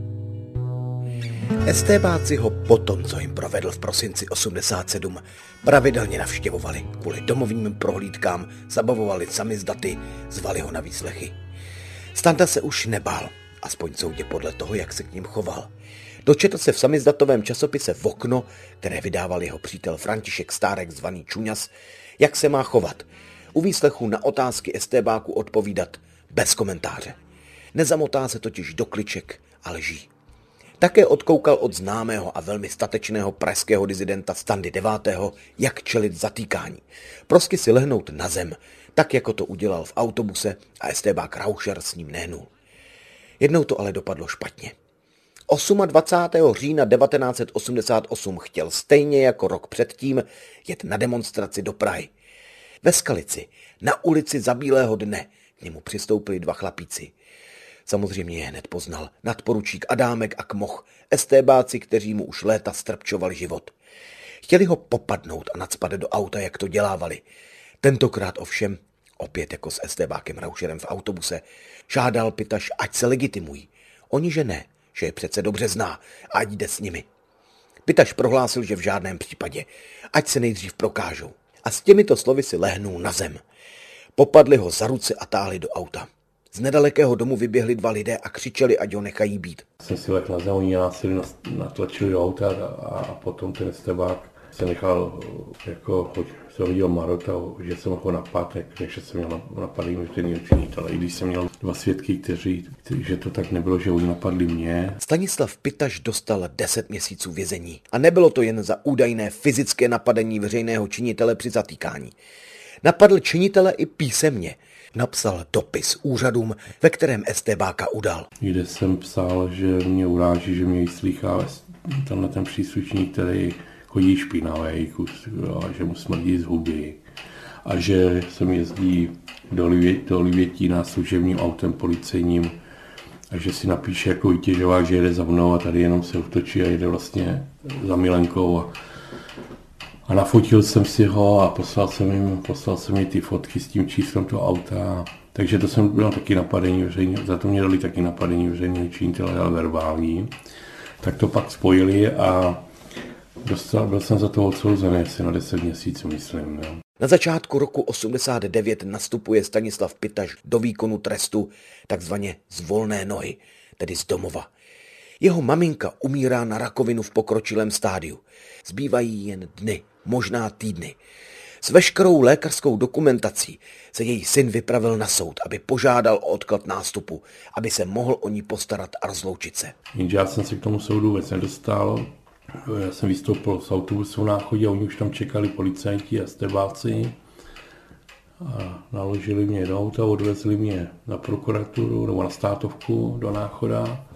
STBáci ho potom, co jim provedl v prosinci osmdesát sedm, pravidelně navštěvovali, kvůli domovním prohlídkám zabavovali samizdaty, zvali ho na výslechy. Standa se už nebál, aspoň soudě podle toho, jak se k ním choval. Dočetl se v samizdatovém časopise V okno, které vydával jeho přítel František Stárek zvaný Čuňas, jak se má chovat. U výslechu na otázky STBáku odpovídat bez komentáře. Nezamotá se totiž do kliček a lží. Také odkoukal od známého a velmi statečného pražského dizidenta Standy devátého, jak čelit zatýkání. Prostě si lehnout na zem, tak jako to udělal v autobuse a STBák Raucher s ním nehnul. Jednou to ale dopadlo špatně. dvacátého osmého října devatenáct set osmdesát osm chtěl stejně jako rok předtím jet na demonstraci do Prahy. Ve Skalici, na ulici za bílého dne, k němu přistoupili dva chlapíci. Samozřejmě je hned poznal nadporučík Adámek a Kmoch, STBáci, kteří mu už léta strpčovali život. Chtěli ho popadnout a nacpat do auta, jak to dělávali. Tentokrát ovšem, opět jako s STBákem Raucherem v autobuse, žádal Pitaš, ať se legitimují. Oni že ne, že je přece dobře zná, ať jde s nimi. Pitaš prohlásil, že v žádném případě, ať se nejdřív prokážou. A s těmito slovy si lehnul na zem. Popadli ho za ruce a táhli do auta. Z nedalekého domu vyběhli dva lidé a křičeli, ať ho nechají být. Jsem si lekl na zem, oni násilí natlačili do auta a, a potom ten STBák se nechal, jako se hodil marota, že jsem ho napadl, takže jsem měl napadlý veřejný činitel. I když jsem měl dva svědky, kteří, kteří, že to tak nebylo, že oni napadli mě. Stanislav Pitaš dostal deset měsíců vězení. A nebylo to jen za údajné fyzické napadení veřejného činitele při zatýkání. Napadl činitele i písemně. Napsal dopis úřadům, ve kterém STBáka udal. Kde jsem psal, že mě uráží, že mě slýchá tenhle ten příslušník, který chodí špinavý kus, a že mu smrdí z huby. A že jsem jezdí do, Livě, do Livětína služebním autem policejním a že si napíše jako vytěžovák, že jede za mnou a tady jenom se vtočí a jede vlastně za Milenkou. A, a nafotil jsem si ho a poslal jsem jim, poslal jsem jim ty fotky s tím číslem toho auta. Takže to jsem byl taky napadení veřejně, za to mě dali taky napadení veřejného činitele, ale verbální. Tak to pak spojili a dostal, byl jsem za to odsouzený asi na deset měsíců, myslím. Jo. Na začátku roku osmdesát devět nastupuje Stanislav Pitaš do výkonu trestu takzvaně z volné nohy, tedy z domova. Jeho maminka umírá na rakovinu v pokročilém stádiu. Zbývají jen dny, možná týdny. S veškerou lékařskou dokumentací se její syn vypravil na soud, aby požádal o odklad nástupu, aby se mohl o ní postarat a rozloučit se. Jenže já jsem si k tomu soudu vůbec nedostal. Já jsem vystoupil z autobusu na chodě a oni už tam čekali policajti a stebáci. A naložili mě do auta, odvezli mě na prokuraturu nebo na státovku do Náchoda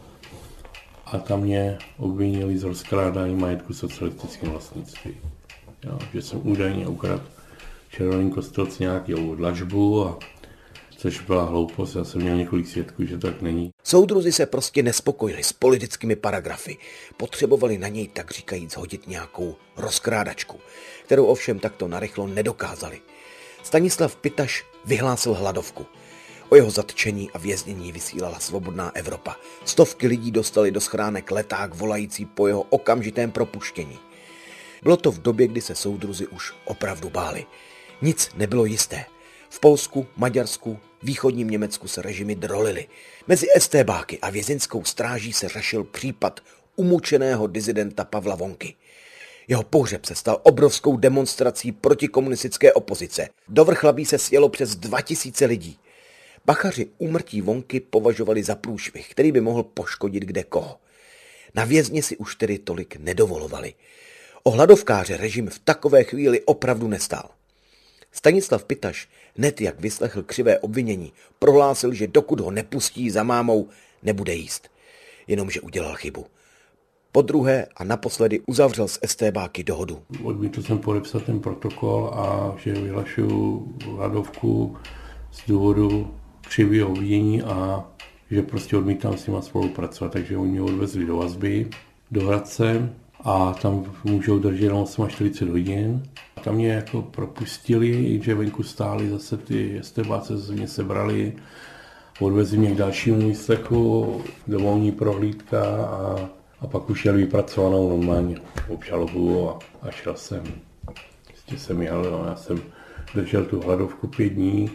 a tam mě obvinili z rozkrádání majetku socialistickým vlastnictví. Jo, že jsem údajně ukradl Červeným Kostelci nějakou dlažbu, a což byla hloupost, já jsem měl několik svědků, že tak není. Soudruzi se prostě nespokojili s politickými paragrafy, potřebovali na něj tak říkajíc hodit nějakou rozkrádačku, kterou ovšem takto narychlo nedokázali. Stanislav Pitaš vyhlásil hladovku. O jeho zatčení a věznění vysílala Svobodná Evropa. Stovky lidí dostali do schránek leták volající po jeho okamžitém propuštění. Bylo to v době, kdy se soudruzi už opravdu báli. Nic nebylo jisté. V Polsku, Maďarsku, východním Německu se režimy drolily. Mezi estébáky a vězeňskou stráží se řešil případ umučeného disidenta Pavla Vonky. Jeho pohřeb se stal obrovskou demonstrací protikomunistické opozice. Do Vrchlabí se sjelo přes dva tisíce lidí. Bachaři úmrtí Vonky považovali za průšvih, který by mohl poškodit kde koho. Na vězni si už tedy tolik nedovolovali. O hladovkáře režim v takové chvíli opravdu nestál. Stanislav Pitaš, hned jak vyslechl křivé obvinění, prohlásil, že dokud ho nepustí za mámou, nebude jíst. Jenomže udělal chybu. Podruhé a naposledy uzavřel s estébáky dohodu. Odmítl jsem podepsat ten protokol a že vyhlašuju hladovku z důvodu křivého obvinění a že prostě odmítám s nima spolupracovat. Takže oni mě odvezli do vazby, do Hradce, a tam můžou držet jenom čtyřicet osm hodin. Tam mě jako propustili, že venku stáli zase ty estébáci, se mě sebrali, odvezli mě k dalšímu výslechu, domovní prohlídka a, a pak už jel vypracovanou normálně obžalobu a, a šel jsem. Prostě jsem jel, no, já jsem držel tu hladovku pět dní.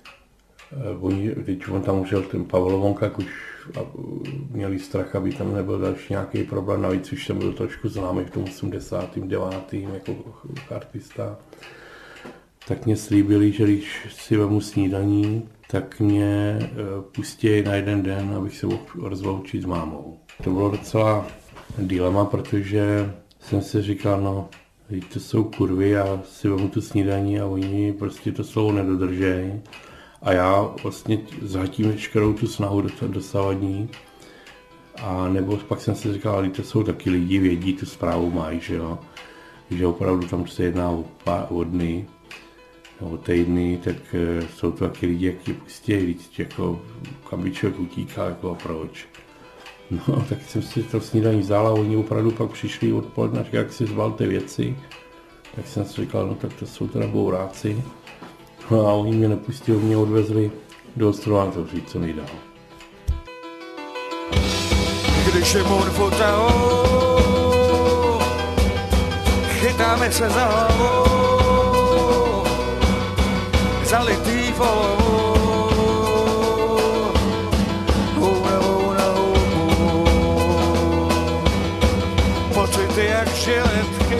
Oni, teď on tam užil ten Pavel Vonka, už měli strach, aby tam nebyl další nějaký problém, navíc už jsem byl trošku známý v tom osmdesátém devátém jako artista. Tak mě slíbili, že když si vemu snídaní, tak mě pustí na jeden den, abych se mohl rozloučit s mámou. To bylo docela dilema, protože jsem si říkal, no, to jsou kurvy, já si vemu tu snídaní a oni prostě to slovo nedodržejí. A já vlastně zhatím veškerou tu snahu dosavadní. A nebo pak jsem si říkal, ale to jsou taky lidi, vědí, tu zprávu mají, že jo. Že opravdu tam se jedná o, pár, o dny, o týdny, tak jsou to taky lidi, jak je pustí, říct, jako kam by člověk utíká, jako a proč. No, tak jsem si to snídaní vzal a oni opravdu pak přišli odpoledne, říkali, jak si zbalte věci. Tak jsem si říkal, no tak to jsou teda bouráci. No a oni mě nepustili, mě odvezli do ostrova Zavřít co nejdál. Když je můr foteo, chytáme se za hlavou, zalitý volovou, hůvou na hůvou, pocity jak žiletky,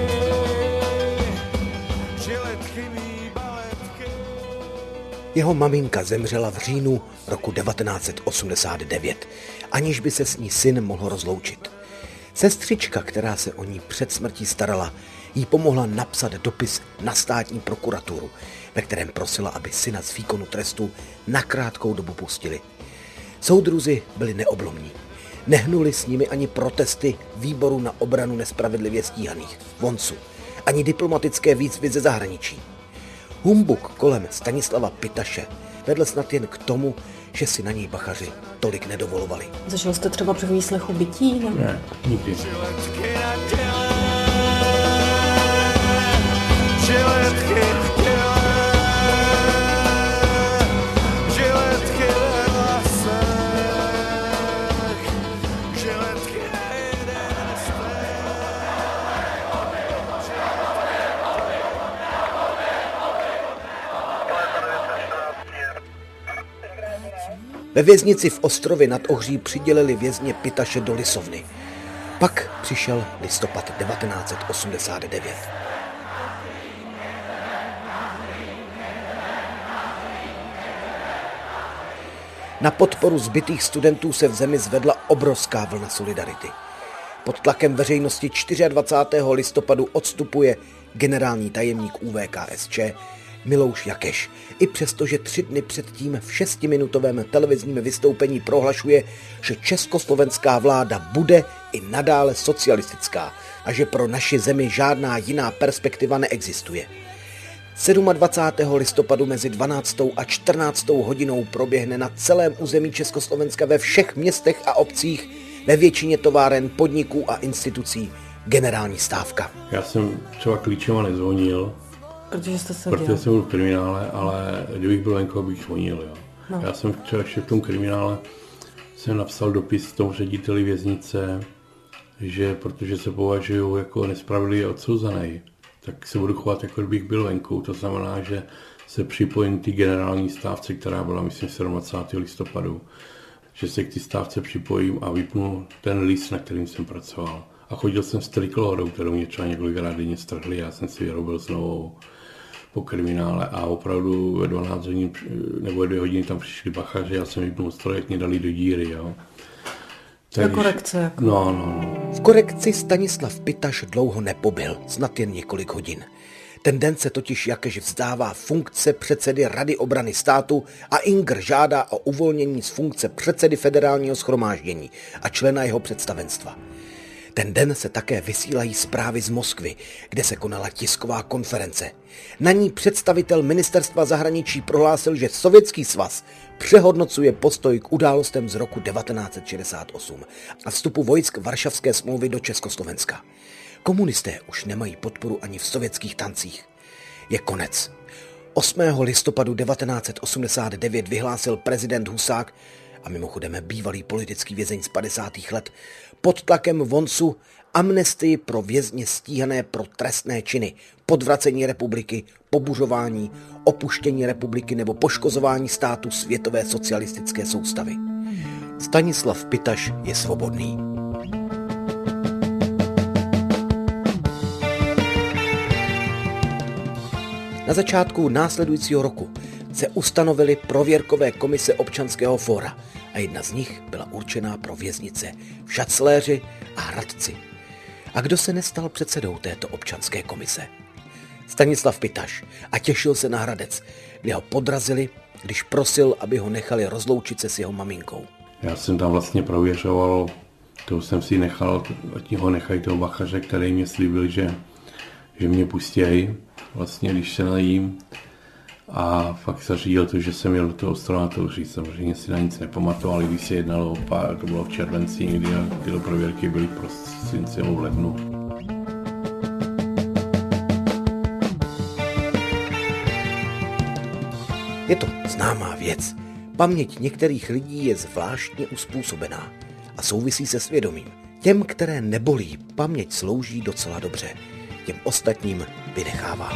žiletky mý baletky. Jeho maminka zemřela v říjnu roku devatenáct set osmdesát devět, aniž by se s ní syn mohl rozloučit. Sestřička, která se o ní před smrtí starala, jí pomohla napsat dopis na státní prokuraturu, ve kterém prosila, aby syna z výkonu trestu na krátkou dobu pustili. Soudruzi byli neoblomní. Nehnuli s nimi ani protesty Výboru na obranu nespravedlivě stíhaných, Voncu, ani diplomatické výzvy ze zahraničí. Humbuk kolem Stanislava Pitaše vedl snad jen k tomu, že si na něj bachaři tolik nedovolovali. Zažil jste třeba při výslechu bytí? Ne, ne nikdy. Žiletky na těle, žiletky v těle, žiletky ve vlasech, žiletky na jedenstech. Ve věznici v Ostrově nad Ohří přidělili vězně Pitaše do lisovny. Pak přišel listopad devatenáct set osmdesát devět. Na podporu zbytých studentů se v zemi zvedla obrovská vlna solidarity. Pod tlakem veřejnosti dvacátého čtvrtého listopadu odstupuje generální tajemník U V K S Č Milouš Jakeš. I přesto, že tři dny předtím v šestiminutovém televizním vystoupení prohlašuje, že československá vláda bude i nadále socialistická a že pro naši zemi žádná jiná perspektiva neexistuje. dvacátého sedmého listopadu mezi dvanáctou a čtrnáctou hodinou proběhne na celém území Československa ve všech městech a obcích, ve většině továren, podniků a institucí generální stávka. Já jsem třeba klíčema nezvonil, Protože jste seděl. Protože jsem byl v kriminále, ale kdybych byl venku, bych zvonil. Jo. No. Já jsem třeba ještě v tom kriminále jsem napsal dopis tomu řediteli věznice, že protože se považuji jako nespravedlivě odsouzený, tak se budu chovat, jako kdybych byl venku. To znamená, že se připojím k té generální stávce, která byla, myslím, dvacátého sedmého listopadu. Že se k té stávce připojím a vypnu ten list, na kterým jsem pracoval. A chodil jsem s triklórou, kterou mě třeba několikrát denně strhli, já jsem si vyrobil znovu po kriminále a opravdu ve dvanáct hodin nebo ve dvě hodiny tam přišli bachaři, já jsem vypnul stroj, jak mě dali do díry. Jo. To korekce. Jako. No, no, no. V korekci Stanislav Pitaš dlouho nepobyl, snad jen několik hodin. Ten den se totiž Jakeš vzdává funkce předsedy Rady obrany státu a Ingr žádá o uvolnění z funkce předsedy Federálního shromáždění a člena jeho představenstva. Ten den se také vysílají zprávy z Moskvy, kde se konala tisková konference. Na ní představitel ministerstva zahraničí prohlásil, že Sovětský svaz přehodnocuje postoj k událostem z roku devatenáct set šedesát osm a vstupu vojsk Varšavské smlouvy do Československa. Komunisté už nemají podporu ani v sovětských tancích. Je konec. osmého listopadu devatenáct set osmdesát devět vyhlásil prezident Husák a mimochodem bývalý politický vězeň z padesátých let pod tlakem Voncu amnestii pro vězně stíhané pro trestné činy, podvracení republiky, pobuřování, opuštění republiky nebo poškozování státu světové socialistické soustavy. Stanislav Pitaš je svobodný. Na začátku následujícího roku se ustanovily prověrkové komise občanského fóra a jedna z nich byla určená pro věznice v Šacléři a Hradci. A kdo se nestal předsedou této občanské komise? Stanislav Pitaš a těšil se na Hradec, kde ho podrazili, když prosil, aby ho nechali rozloučit se s jeho maminkou. Já jsem tam vlastně prověřoval, to jsem si nechal, ať ho nechají toho bachaře, který mě slíbil, že, že mě pustějí, vlastně když se najím. A fakt zařídil to, že jsem jel do toho ostrova, to říct, samozřejmě si na nic nepamatoval, když se jednalo o pár, to bylo v červenci někdy a tyhle prověrky byly v prosinci nebo v lednu. Je to známá věc. Paměť některých lidí je zvláštně uspůsobená a souvisí se svědomím. Těm, které nebolí, paměť slouží docela dobře. Těm ostatním vynechává.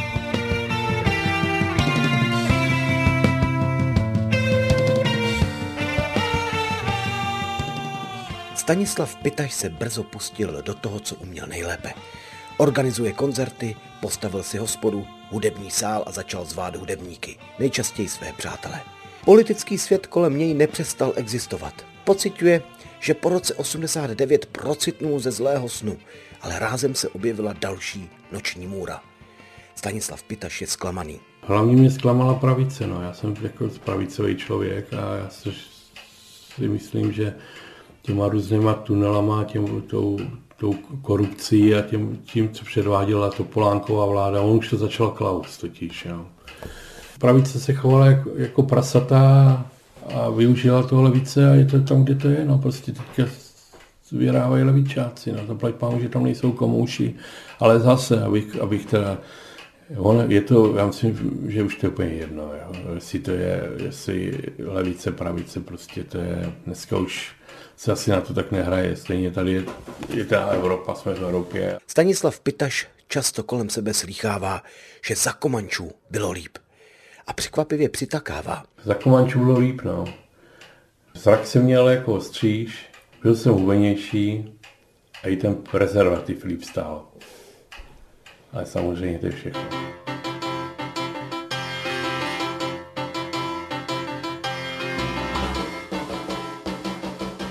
Stanislav Pitaš se brzo pustil do toho, co uměl nejlépe. Organizuje koncerty, postavil si hospodu, hudební sál a začal zvát hudebníky, nejčastěji své přátelé. Politický svět kolem něj nepřestal existovat. Pociťuje, že po roce osmdesát devět procitnul ze zlého snu, ale rázem se objevila další noční můra. Stanislav Pitaš je zklamaný. Hlavně mě zklamala pravice, no. Já jsem jako pravicový člověk a já si myslím, že těma různýma tunelama, těm, tou, tou korupcí a tím, tím, co předváděla Topolánková vláda, on už to začal Klaus totiž. Jo. Pravice se chovala jako, jako prasata a využila toho levice a je to tam, kde to je. No, prostě teďka vyhrávají levičáci, no, to plať pámu, že tam nejsou komouši, ale zase, abych, abych teda, on, je to, já myslím, že už to je úplně jedno, jo. Jestli to je, jestli levice, pravice, prostě to je, dneska už se asi na to tak nehraje, stejně tady je, je ta Evropa, jsme v Evropě. Stanislav Pitaš často kolem sebe slýchává, že za Komančů bylo líp a překvapivě přitakává. Za Komančů bylo líp, no. Zrak jsem měl jako ostříž, byl jsem hubenější a i ten prezervativ líp stál. Ale samozřejmě to je všechno.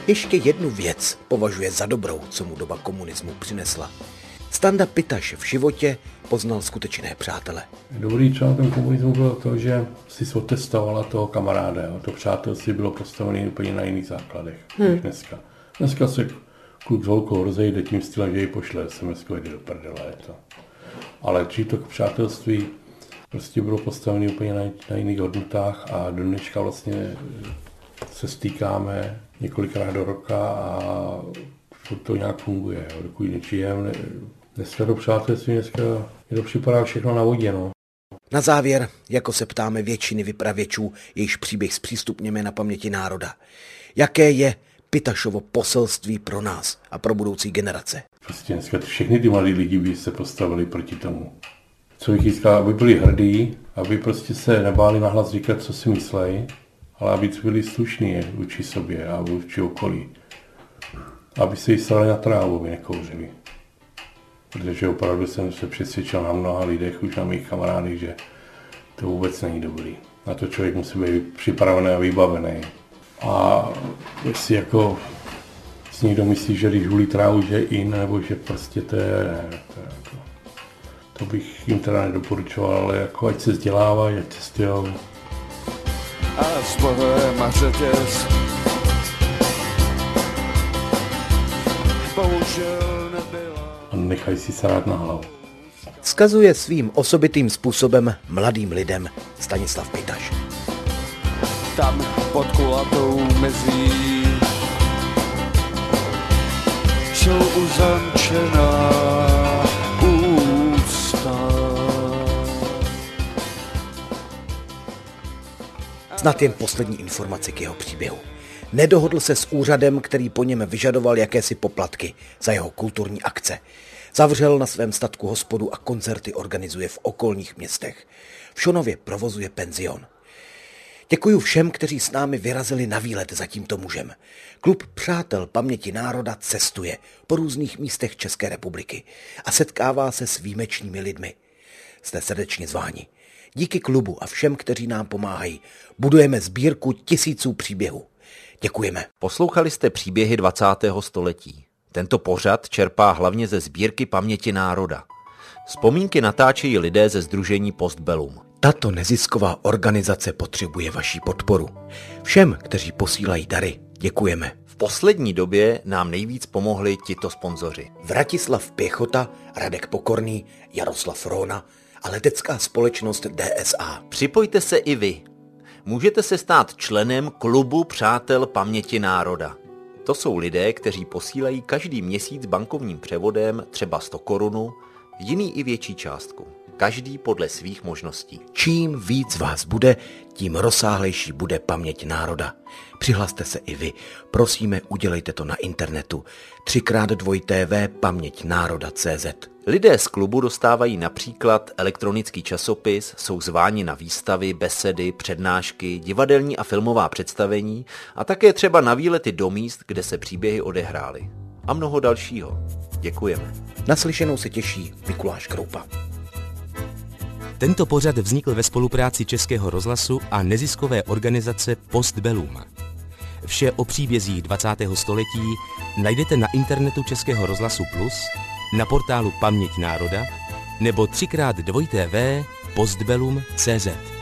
Ještě jednu věc považuje za dobrou, co mu doba komunismu přinesla. Standa Pitaš v životě poznal skutečné přátele. Dobrý třeba ten komunismu bylo to, že si otestovala toho kamaráda. Jo. To přátelství bylo postavené úplně na jiných základech hmm. než dneska. Dneska se kluk s holkou rozejde tím stylem, že ji pošle es em esku, jde do prdele. To. Ale či to přátelství prostě bylo postavené úplně na, na jiných hodnotách a do dneška vlastně se stýkáme několikrát do roka a to nějak funguje. Jo. Dokud nečijem, dneska do přátelství, dneska je to připadá všechno na vodě. No. Na závěr, jako se ptáme většiny vypravěčů, jejichž příběh zpřístupněme na paměti národa. Jaké je Pitašovo poselství pro nás a pro budoucí generace? Prostě dneska všechny ty mladí lidi by se postavili proti tomu. Co jich říká, aby byli hrdí, aby prostě se nebáli nahlas říkat, co si myslejí, ale aby byli slušní vůči sobě a vůči okolí. Aby se jí stali na trávu, aby nekouřili. Protože opravdu jsem se přesvědčil na mnoha lidech, už na mých kamarádech, že to vůbec není dobrý. Na to člověk musí být připravený a vybavený. A jestli jako si někdo myslí, že když hulí trávu, že in, nebo že prostě to je, ne, to, je jako, to bych jim teda nedoporučoval, ale jako ať se vzdělávají, ať cestujou. A s Bohem a řetěz bohužel nebyla. A nechají si srát na hlavu. Vzkazuje svým osobitým způsobem mladým lidem Stanislav Pitaš. Tam pod kulatou mezí jsou uzamčená ústa. Snad jen poslední informace k jeho příběhu. Nedohodl se s úřadem, který po něm vyžadoval jakési poplatky za jeho kulturní akce. Zavřel na svém statku hospodu a koncerty organizuje v okolních městech. V Šonově provozuje penzion. Děkuji všem, kteří s námi vyrazili na výlet za tímto mužem. Klub Přátel paměti národa cestuje po různých místech České republiky a setkává se s výjimečnými lidmi. Jste srdečně zváni. Díky klubu a všem, kteří nám pomáhají, budujeme sbírku tisíců příběhů. Děkujeme. Poslouchali jste příběhy dvacátého století. Tento pořad čerpá hlavně ze sbírky paměti národa. Vzpomínky natáčejí lidé ze sdružení Postbellum. Tato nezisková organizace potřebuje vaši podporu. Všem, kteří posílají dary, děkujeme. V poslední době nám nejvíc pomohli tito sponzoři. Vratislav Pěchota, Radek Pokorný, Jaroslav Róna a letecká společnost D S A. Připojte se i vy. Můžete se stát členem klubu Přátel paměti národa. To jsou lidé, kteří posílají každý měsíc bankovním převodem třeba sto korun, jiný i větší částku. Každý podle svých možností. Čím víc vás bude, tím rozsáhlejší bude paměť národa. Přihlaste se i vy. Prosíme, udělejte to na internetu. třikrát dvojité vé paměť národa tečka cé zet. Lidé z klubu dostávají například elektronický časopis, jsou zváni na výstavy, besedy, přednášky, divadelní a filmová představení a také třeba na výlety do míst, kde se příběhy odehrály. A mnoho dalšího. Děkujeme. Naslyšenou se těší Mikuláš Kroupa. Tento pořad vznikl ve spolupráci Českého rozhlasu a neziskové organizace Postbellum. Vše o příbězích dvacátého století najdete na internetu Českého rozhlasu Plus, na portálu Paměť národa nebo třikrát dvojité vé postbellum tečka cé zet.